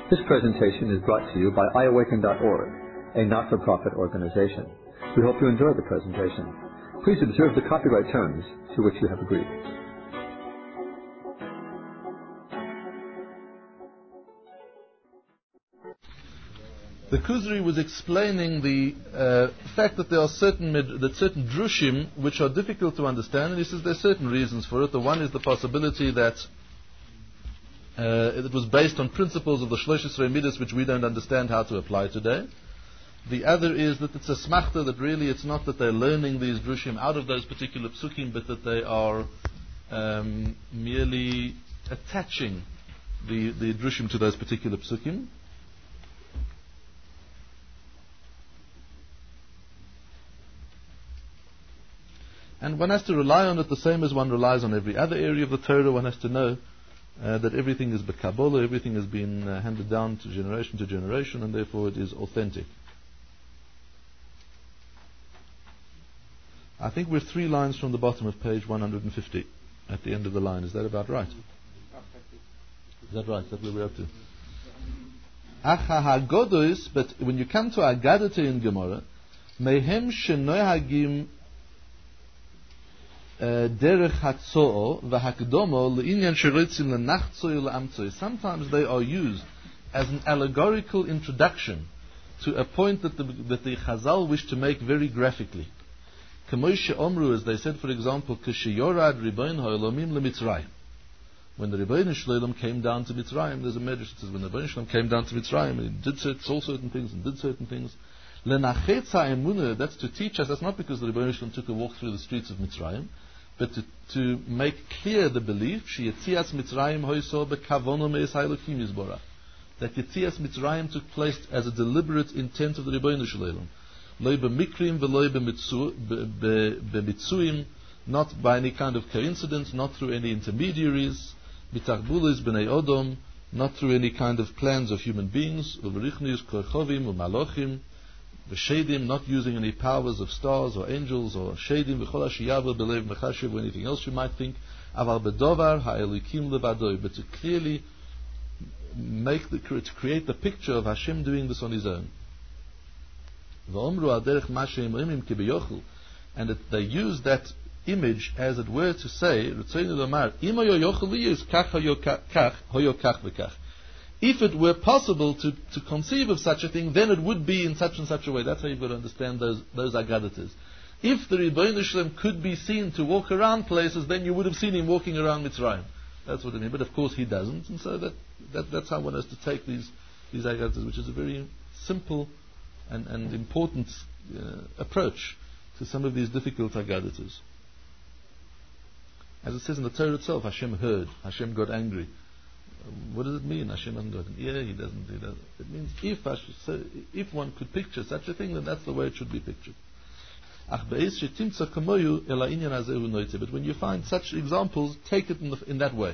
This presentation is brought to you by iAwaken.org, a not-for-profit organization. We hope you enjoy the presentation. Please observe the copyright terms to which you have agreed. The Kuzri was explaining the fact that there are certain drushim which are difficult to understand, and he says there are certain reasons for it. The one is the possibility that it was based on principles of the Shlosh Esrei Midas which we don't understand how to apply today. The other is that it's a smachta, that really it's not that they're learning these drushim out of those particular psukim, but that they are merely attaching the drushim to those particular psukim. And one has to rely on it the same as one relies on every other area of the Torah. One has to know that everything is b'Kabbalah, everything has been handed down to generation, and therefore it is authentic. I think we're 3 lines from the bottom of page 150, at the end of the line. Is that about right? Is that right? Is that where we're up to? Acha hagodos, but when you come to Agadata in Gemara, mehem shenohagim derech hatzo'o v'hakdomo le'inyan sherotzim le'nachtzoi le'amtzoi. Sometimes they are used as an allegorical introduction to a point that the Chazal wish to make very graphically. K'moishe omru, as they said, for example, k'sheyorad riboin ha'olomim le'mitzrayim. When the Ribono Shel Olam came down to Mitzrayim, there's a medrash that says when the Ribono Shel Olam came down to Mitzrayim, he saw certain things and did certain things. Lenachetza emunah, that's to teach us. That's not because the Ribono Shel Olam took a walk through the streets of Mitzrayim, but to make clear the belief, Yetzias Mitzrayim hoiso bekavono meis ha'elokim yizborach, that Yetzias Mitzrayim took place as a deliberate intent of the Ribono Shel Olam. Lo b'mikrim v'lo b'mitzuim, not by any kind of coincidence, not through any intermediaries, b'tachbulis b'nei odom, not through any kind of plans of human beings, u'v'richnius korchovim u'malochim, v'shedim, not using any powers of stars or angels or shedim v'chol ha'shiyava b'lev mechashiv or anything else you might think, aval b'dovar ha'elikim levadoi, but to clearly to create the picture of Hashem doing this on His own. V'omru al derech ma she'im imim ki b'yochel, and that they use that image as it were to say, Ritzoinu lomar, ima yo yochel liyus kach hoyo kach v'kach. If it were possible to conceive of such a thing, then it would be in such and such a way. That's how you've got to understand those agadatas. If the Ribono Shel Olam could be seen to walk around places, then you would have seen him walking around Mitzrayim. That's what I mean. But of course he doesn't, and so that's how one has to take these agadatas, which is a very simple and important approach to some of these difficult agadatas. As it says in the Torah itself, Hashem heard, Hashem got angry. What does it mean? Hashem hasn't got an ear, He doesn't. It means if one could picture such a thing, then that's the way it should be pictured. But when you find such examples, take it in that way.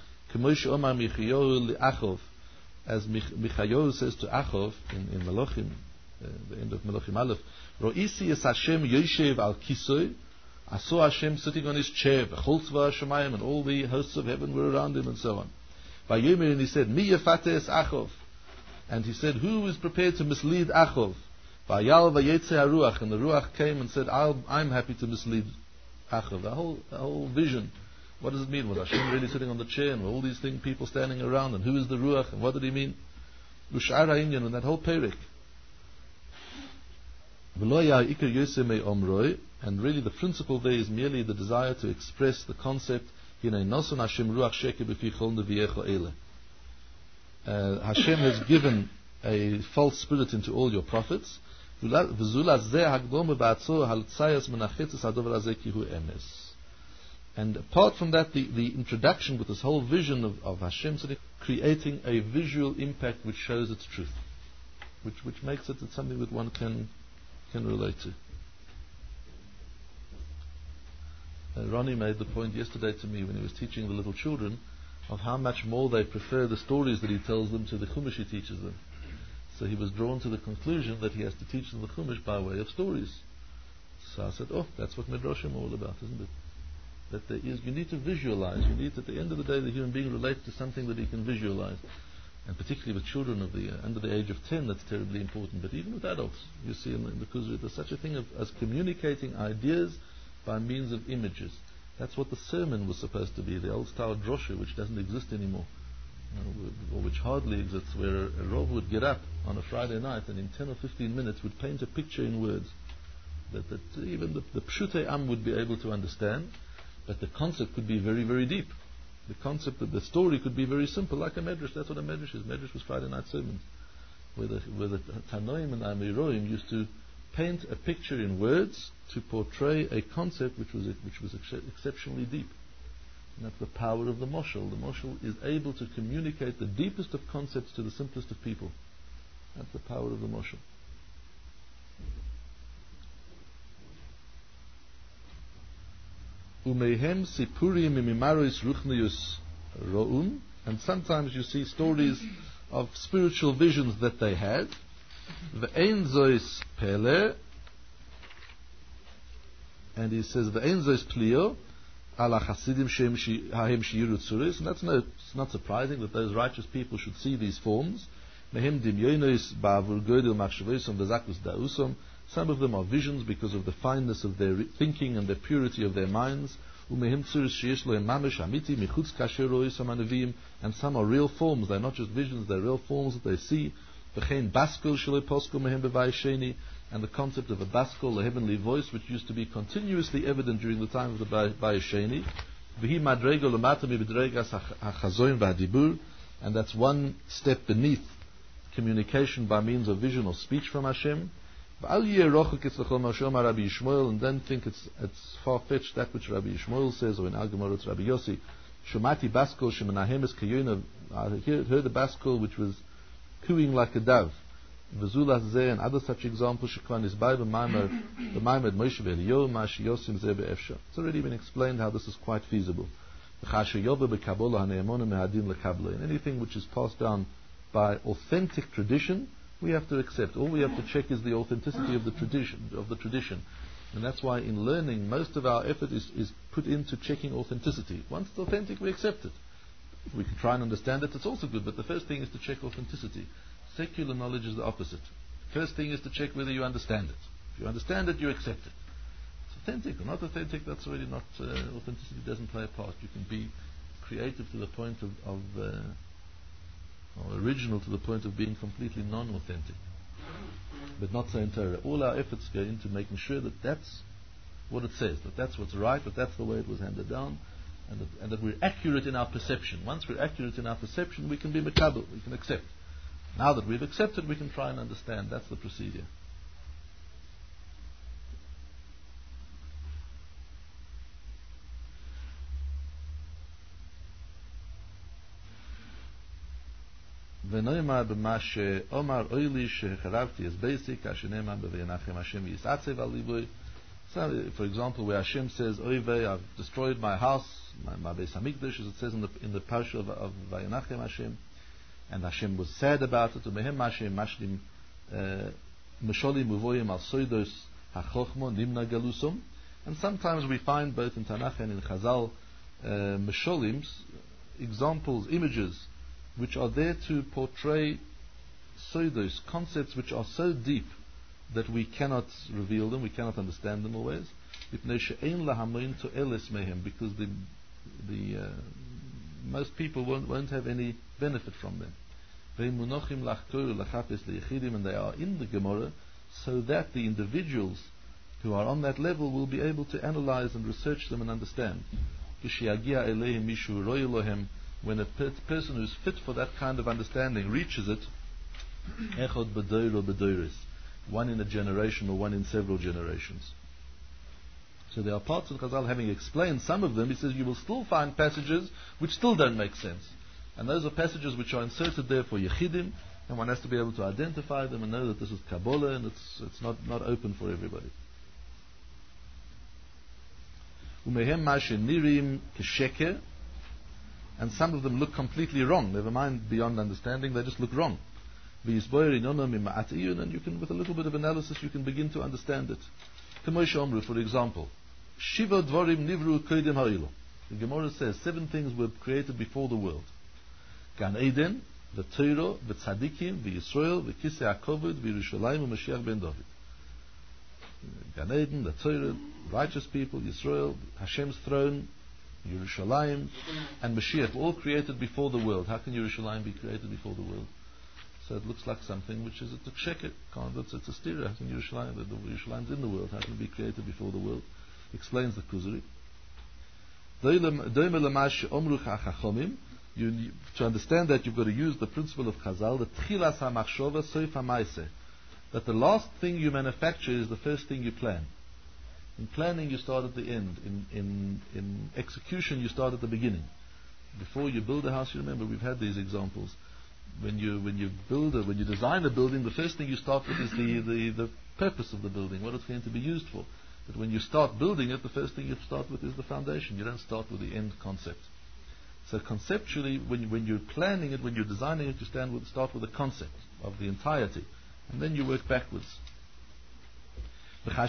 As Michayahu says to Achov in Malachim, the end of Malachim Aleph, Ro'isi es Hashem yoshev al kisoy. I saw Hashem sitting on His chair, and all the hosts of heaven were around Him, and so on. By Yomer, and he said, Mi yefates Achov. And he said, who is prepared to mislead Achov? By Yal vayetze haruach, and the Ruach came and said, I'm happy to mislead Achov. The whole vision. What does it mean? Was Hashem really sitting on the chair, and all these people standing around, and who is the Ruach, and what did he mean? Ush'ar ha'inyan, and that whole perek. And really the principle there is merely the desire to express the concept, Hashem has given a false spirit into all your prophets. And apart from that, the introduction with this whole vision of Hashem creating a visual impact which shows its truth, which makes it something that one can relate to. Ronnie made the point yesterday to me when he was teaching the little children of how much more they prefer the stories that he tells them to the Chumash he teaches them. So he was drawn to the conclusion that he has to teach them the Chumash by way of stories. So I said, that's what Midrashim are all about, isn't it? That you need to visualize. You need, at the end of the day, the human being relates to something that he can visualize. And particularly with children under the age of 10, that's terribly important. But even with adults, you see in the Kuzri, there's such a thing as communicating ideas by means of images. That's what the sermon was supposed to be, the old style drosha, which doesn't exist anymore, or which hardly exists, where a Rav would get up on a Friday night and in 10 or 15 minutes would paint a picture in words that even the Pshutei Am would be able to understand, but the concept could be very, very deep. The concept of the story could be very simple, like a medrash. That's what a medrash is. Medrash was Friday night sermons, where the Tanoim and Amiroim used to paint a picture in words to portray a concept which was exceptionally deep. And that's the power of the moshel. The moshel is able to communicate the deepest of concepts to the simplest of people. That's the power of the moshel. Umehem sipurim imimaros ruchnius ro'un, and sometimes you see stories of spiritual visions that they had. Ve'ein zois pele, and he says ve'ein zois plio ala chasidim hahem shiyiru tzuris, and it's not surprising that those righteous people should see these forms. Mehem dimyonos ba'avur godel machshavosam v'zakus da'usam. Some of them are visions because of the fineness of their thinking and the purity of their minds. And some are real forms. They're not just visions, they're real forms that they see. And the concept of a baskol, the heavenly voice, which used to be continuously evident during the time of the Bayesheni. And that's one step beneath communication by means of vision or speech from Hashem. And then think it's far-fetched that which Rabbi Yishmael says, or in Al Gemara it's Rabbi Yossi. Shumati baskol shemenahemes kayona. I heard a baskol which was cooing like a dove. V'zulas zeh, and other such examples. Shekvan is by the Maimed Moshe V'Eliyahu Mashi Yosim Zeh Be'efsha. It's already been explained how this is quite feasible. And anything which is passed down by authentic tradition, we have to accept. All we have to check is the authenticity of the tradition. And that's why in learning, most of our effort is put into checking authenticity. Once it's authentic, we accept it. If we can try and understand it, it's also good. But the first thing is to check authenticity. Secular knowledge is the opposite. First thing is to check whether you understand it. If you understand it, you accept it. It's authentic or not authentic, that's already not... authenticity doesn't play a part. You can be creative to the point of or original to the point of being completely non-authentic. But not so in Torah. All our efforts go into making sure that that's what it says, that that's what's right, that that's the way it was handed down, and that we're accurate in our perception. Once we're accurate in our perception, we can be makabel, we can accept. Now that we've accepted, we can try and understand. That's the procedure. ונאמר במה שאומר אוילי שחרבתי את ביתי כאשר נאמר ב"וינחם השם ויסעצב על ליבוי." For example, where Hashem says, "Oivei, I've destroyed my house, my Beis Hamikdash," as it says in the parsha of Vayinachem Hashem, and Hashem was sad about it. Umehem Hashem mashlim misholim uvoyim al soidos hachochmo nimna galusum. And sometimes we find both in Tanakh and in Chazal misholims, examples, images, which are there to portray soidos, concepts which are so deep that we cannot reveal them, we cannot understand them always. Because most people won't have any benefit from them. And they are in the Gemara so that the individuals who are on that level will be able to analyze and research them and understand. When a person who's fit for that kind of understanding reaches it, one in a generation or one in several generations. So there are parts of Chazal, having explained some of them, he says you will still find passages which still don't make sense. And those are passages which are inserted there for Yechidim, and one has to be able to identify them and know that this is Kabbalah and it's not open for everybody. And some of them look completely wrong. Never mind beyond understanding, they just look wrong. And you can, with a little bit of analysis, you can begin to understand it. For example, Shiva Dvarim Nivru Kodim Ha'ilu. The Gemara says 7 things were created before the world. Gan Eden, the Torah, the Tzadikim, the Yisrael, the Kisei HaKovod, the Yerushalayim, and Mashiach ben David. Gan Eden, the Torah, righteous people, Yisrael, Hashem's throne, Yerushalayim, and Mashiach were all created before the world. How can Yerushalayim be created before the world? So it looks like something which is a sheker. It's a stira. How can Yerushalayim, the Yerushalayim's in the world, how can it be created before the world? Explains the Kuzari. To understand that, you've got to use the principle of Chazal, the Tchilas HaMachshova Soif HaMaaseh, that the last thing you manufacture is the first thing you plan. In planning, you start at the end. In execution, you start at the beginning. Before you build a house, you remember we've had these examples. When you design a building, the first thing you start with is the purpose of the building, what it's going to be used for. But when you start building it, the first thing you start with is the foundation. You don't start with the end concept. So conceptually, when you're planning it, when you're designing it, you start with the concept of the entirety, and then you work backwards. And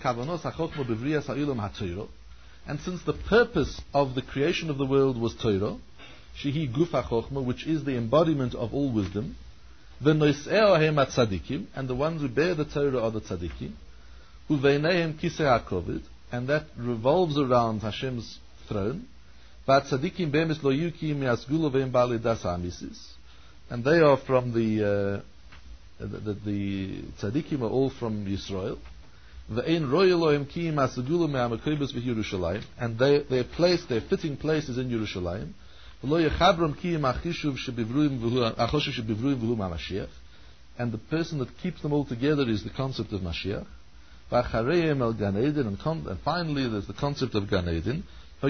since the purpose of the creation of the world was Torah, Shehi Guf HaChochma, which is the embodiment of all wisdom, v'nois'eohem HaTzadikim, and the ones who bear the Torah are the Tzadikim, uveinehem Kisei HaKovod, and that revolves around Hashem's throne, v'atzadikim be'emes lo yuki mi'asgulo ve'em ba'alei das ha'amisis, and they are from the Tzadikim are all from Yisrael, v'ein roy Elohim ki mi'asgulo me'amakobos v'Yerushalayim, and their fitting place is in Yerushalayim, and the person that keeps them all together is the concept of Mashiach. And finally there's the concept of Gan Eden.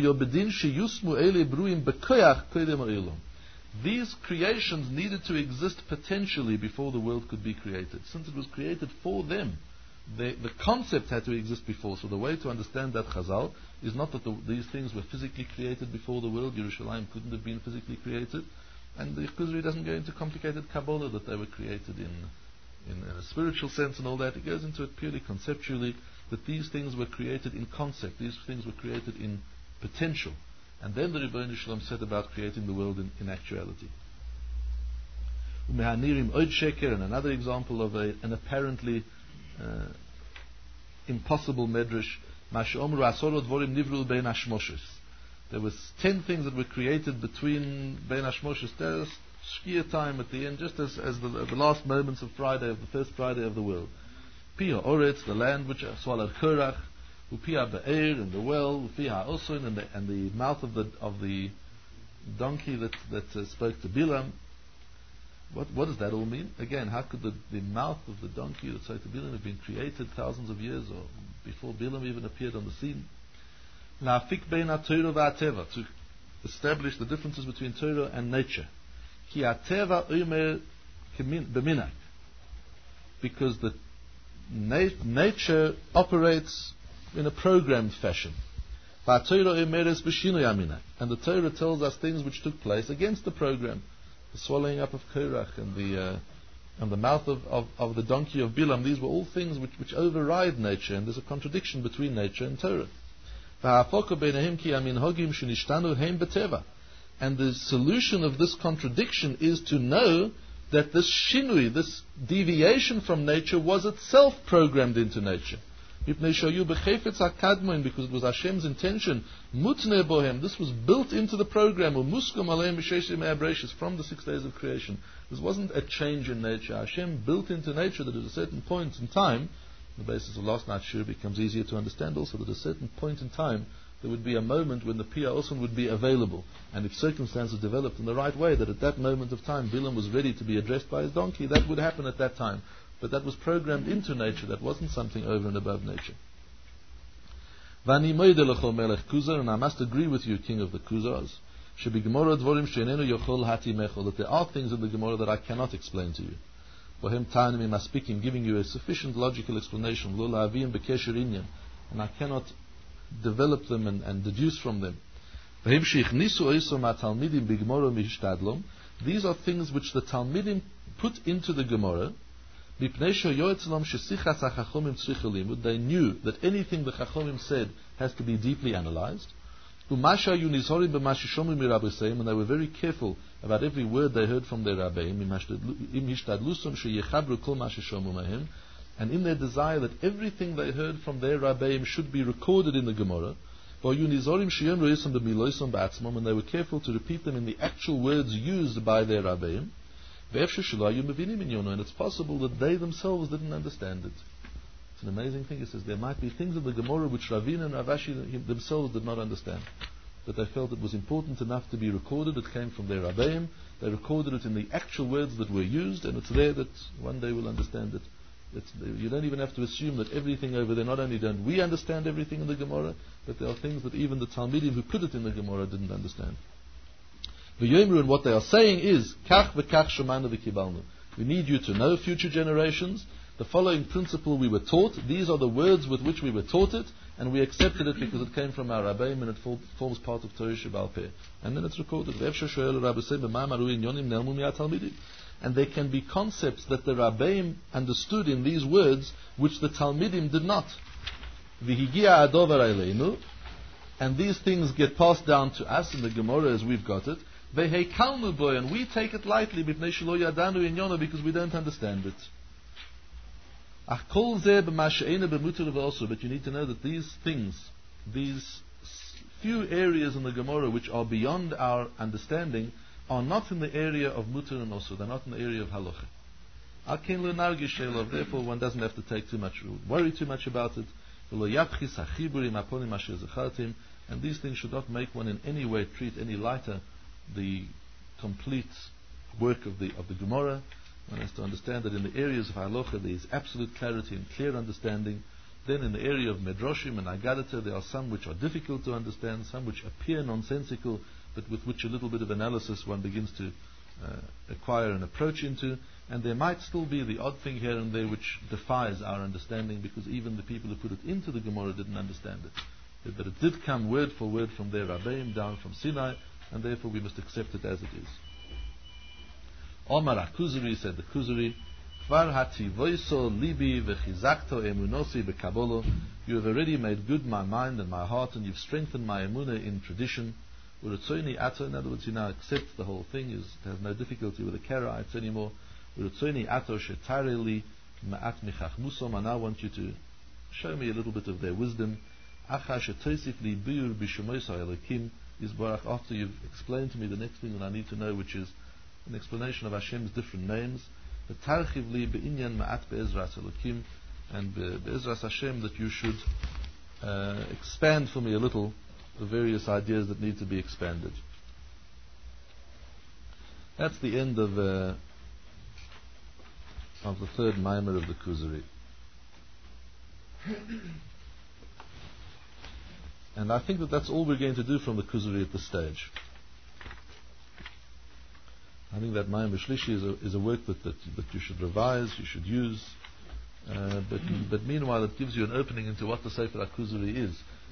These creations needed to exist potentially before the world could be created. Since it was created for them, the concept had to exist before. So the way to understand that Chazal is not that these things were physically created before the world. Yerushalayim couldn't have been physically created, and the Kuzari doesn't go into complicated Kabbalah that they were created in a spiritual sense and all that. It goes into it purely conceptually, that these things were created in concept, these things were created in potential, and then the Rebbeinu Shalom set about creating the world in actuality. Umehanirim Oid Sheker, and another example of an apparently impossible medrash. There was 10 things that were created between Bein Hashmoshes. There's Shkia time at the end, just as the last moments of Friday, of the first Friday of the world. Pia Oretz, the land which swallowed Korach, Upia Be'er, and the well, Upia Osun, and the mouth of the donkey that spoke to Bilam. What does that all mean? Again, how could the mouth of the donkey that spoke to Bilam have been created thousands of years or before Bilam even appeared on the scene? Na'afik bein ha-Torah v'ha-teva, to establish the differences between Torah and nature. Ki ha-teva omer b'minak, because the nature operates in a programmed fashion. V'ha-Torah omeres b'shinui ha-minak, and the Torah tells us things which took place against the program. The swallowing up of Korach and the mouth of the donkey of Bilam, these were all things which override nature, and there's a contradiction between nature and Torah. And the solution of this contradiction is to know that this shinui, this deviation from nature, was itself programmed into nature. Because it was Hashem's intention, mutne bohem, this was built into the program, from the 6 days of creation. This wasn't a change in nature. Hashem built into nature that at a certain point in time, on the basis of last night's shir, it becomes easier to understand also that at a certain point in time, there would be a moment when the Piyah Osun would be available. And if circumstances developed in the right way, that at that moment of time, Bilam was ready to be addressed by his donkey, that would happen at that time. But that was programmed into nature. That wasn't something over and above nature. Vani moide lecho melech Kuzar, and I must agree with you, King of the Kuzars, that there are things in the Gemara that I cannot explain to you. Bohem ta'anim I'm speaking, giving you a sufficient logical explanation, and I cannot develop them and deduce from them. These are things which the Talmidim put into the Gemara. They knew that anything the Chachomim said has to be deeply analyzed. And they were very careful about every word they heard from their Rabbeim, and in their desire that everything they heard from their Rabbeim should be recorded in the Gemara, and they were careful to repeat them in the actual words used by their Rabbeim, and it's possible that they themselves didn't understand it. It's an amazing thing. It says there might be things in the Gemara which Ravina and Ravashi themselves did not understand, but they felt it was important enough to be recorded. It came from their Rabbeim. They recorded it in the actual words that were used, and it's there that one day we'll understand it. You don't even have to assume that everything over there, not only don't we understand everything in the Gemara, but there are things that even the Talmidim who put it in the Gemara didn't understand. V'yomru, and what they are saying is, Kach v'kach shomanu v'kibalnu. We need you to know, future generations, the following principle we were taught. These are the words with which we were taught it, and we accepted it because it came from our Rabbeim and it forms part of Torah Sheba'al Peh. And then it's recorded. And there can be concepts that the Rabbeim understood in these words which the Talmidim did not. And these things get passed down to us in the Gemara as we've got it. And we take it lightly because we don't understand it. But you need to know that these things, these few areas in the Gemara which are beyond our understanding, are not in the area of mutar and also. They're not in the area of halacha. Therefore, one doesn't have to worry too much about it. And these things should not make one in any way treat any lighter the complete work of the Gemara. One has to understand that in the areas of halacha there is absolute clarity and clear understanding. Then in the area of medrashim and agadata there are some which are difficult to understand, some which appear nonsensical, but with which a little bit of analysis one begins to acquire an approach into. And there might still be the odd thing here and there which defies our understanding, because even the people who put it into the Gemara didn't understand it. But it did come word for word from their Rabbeim down from Sinai, and therefore we must accept it as it is. Omar HaKuzari, said the Kuzari, Kvar hativoiso libi v'chizakto emunosi b'kabolo. You have already made good my mind and my heart, and you've strengthened my emunah in tradition. Uritzoini ato, in other words, you now accept the whole thing. It has no difficulty with the Karaites anymore. Uritzoini ato shetareli ma'at michachmusom. I now want you to show me a little bit of their wisdom. Acha shetoisif li biur b'shemois ha'elokim yisbarach. After you've explained to me the next thing that I need to know, which is an explanation of Hashem's different names. V'tarchiv li be'inyan ma'at be'ezras elokim, and be'ezras Hashem that you should expand for me a little the various ideas that need to be expanded. That's the end of the third Maimer of the Kuzari. And I think that that's all we're going to do from the Kuzari at this stage. I think that Maimer Shlishi is a work that you should revise, you should use. But meanwhile, it gives you an opening into what the Sefer HaKuzari is.